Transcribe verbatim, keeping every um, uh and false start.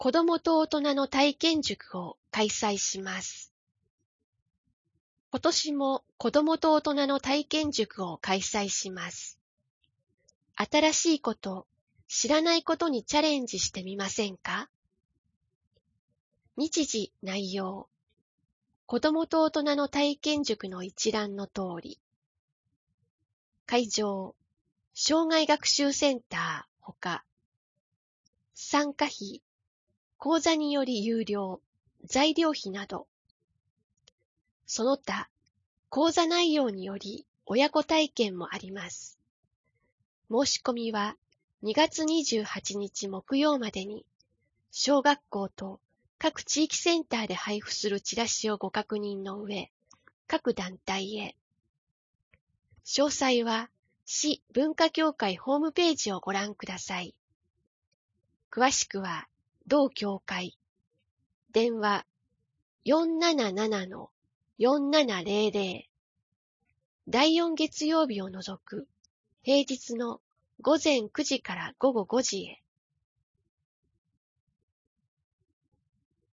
子供と大人の体験塾を開催します。今年も子供と大人の体験塾を開催します。新しいこと、知らないことにチャレンジしてみませんか？日時、内容。子供と大人の体験塾の一覧の通り。会場、障害学習センターほか。参加費、講座により有料、材料費など。その他、講座内容により親子体験もあります。申し込みはにがつにじゅうはちにち木曜までに、小学校と各地域センターで配布するチラシをご確認の上、各団体へ。詳細は市文化協会ホームページをご覧ください。詳しくは同協会。電話 よんななななのよんななぜろぜろ。だいよん月曜日を除く平日のごぜんくじからごごごじへ。